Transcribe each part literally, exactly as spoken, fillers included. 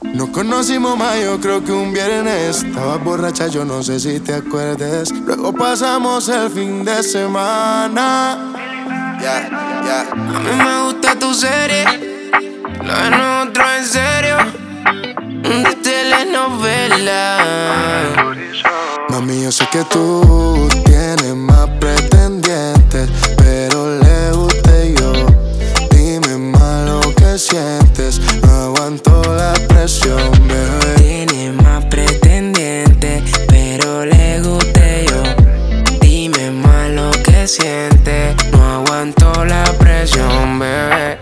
Nos conocimos más, yo creo que un viernes. Estabas borracha, yo no sé si te acuerdes. Luego pasamos el fin de semana. Yeah, yeah. A mí me gusta tu serie, lo de nosotros en serio, de telenovela. Mami, yo sé que tú tienes más pretendientes, pero le gusté yo. Dime más lo que sientes, no aguanto la presión, bebé. Tiene más pretendientes, pero le gusté yo. Dime más lo que sientes, no aguanto la presión, bebé.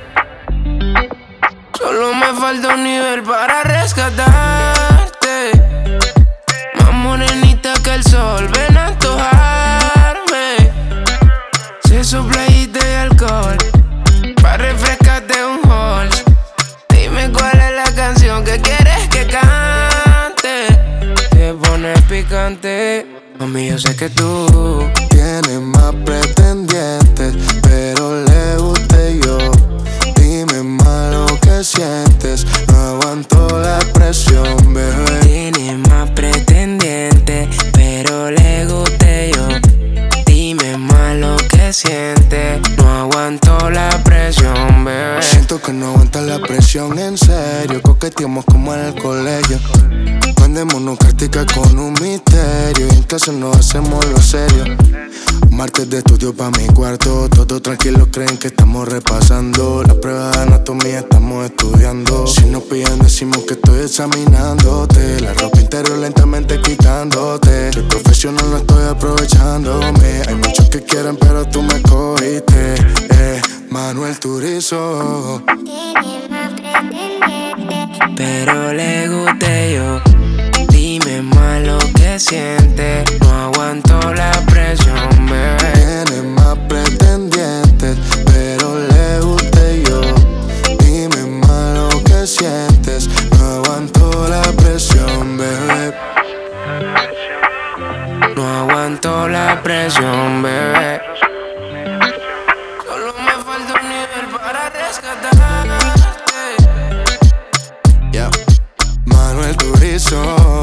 Solo me falta un nivel para rescatarte. Más morenita que el sol, ven a antojarme. Sexo, playita y alcohol, pa' refrescarte un Halls. Dime cuál es la canción que quieres que cante. Te pones picante. Mami, yo sé que tú tienes más pretendientes, pero le gusté yo. Dime más lo que sientes, no aguanto la presión, bebé. tienes más pretendientes, pero le gusté yo. Dime más lo que sientes, no aguanto la presión, bebé. Siento que no aguanta la presión, en serio. Coqueteamos como en el colegio. Mandémonos cartica con un misterio. Y en clase nos hacemos lo serio. Martes de estudio pa' mi cuarto. Todos tranquilos creen que estamos repasando. La prueba de anatomía estamos estudiando. Si nos pillan decimos que estoy examinándote. La ropa interior lentamente quitándote. Soy profesional, no estoy aprovechándome. Hay muchos que quieren pero tú me cogiste, eh, Manuel Turizo. Tiene más pretendientes, Pero le gusté yo. Dime más lo que sientes, no aguanto la presión, bebé. Tienes más pretendientes, pero le gusté yo. Dime más lo que sientes, no aguanto la presión, bebé. No aguanto la presión, bebé. Solo me falta un nivel para rescatarte. Yeah. Manuel Turizo.